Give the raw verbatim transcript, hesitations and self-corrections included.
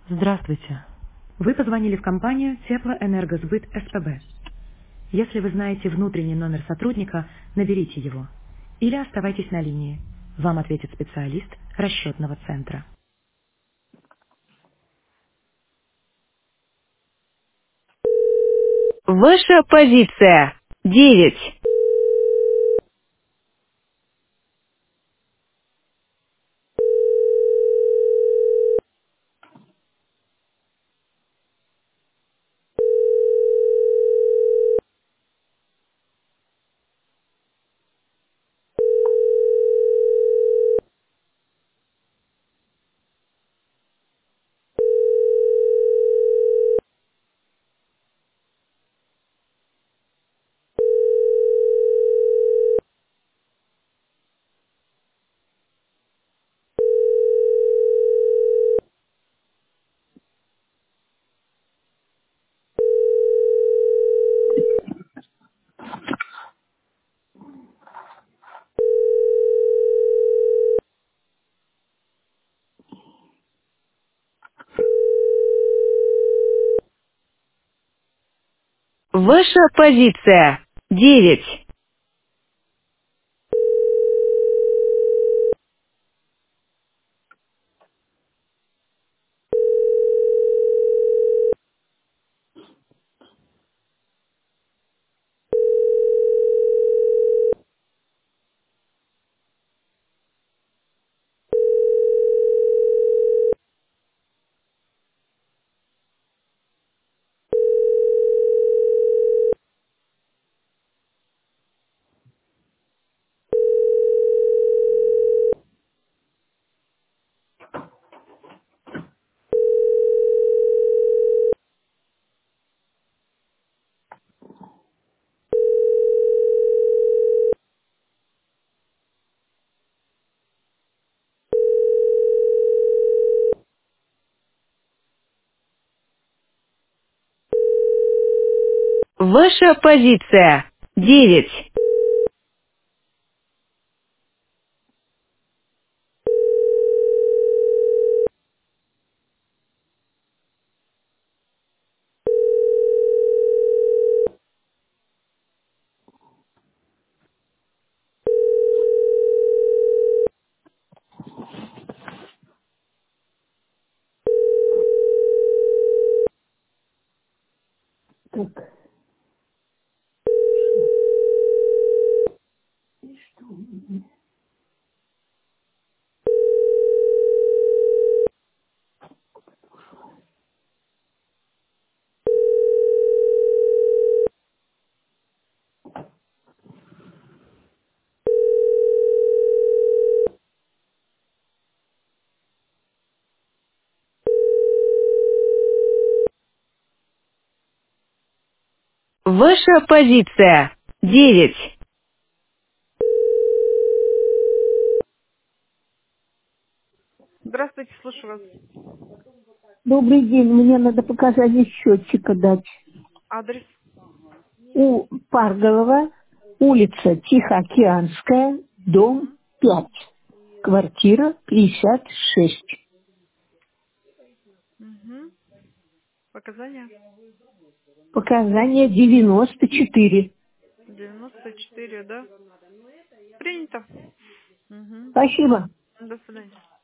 Здравствуйте. Вы позвонили в компанию Теплоэнергосбыт СПБ. Если вы знаете внутренний номер сотрудника, наберите его. Или оставайтесь на линии. Вам ответит специалист расчетного центра. Ваша позиция. Девять. Ваша позиция. Девять. Ваша позиция. Девять. Так, Ваша позиция. Девять. Здравствуйте, слушаю вас. добрый день, мне надо показания счетчика дать. Адрес? У Парголова, улица Тихоокеанская, дом Угу. пять, квартира пятьдесят шесть. Угу. Показания? Показания девяносто четыре. девяносто четыре, да? Принято. Угу. Спасибо. До свидания.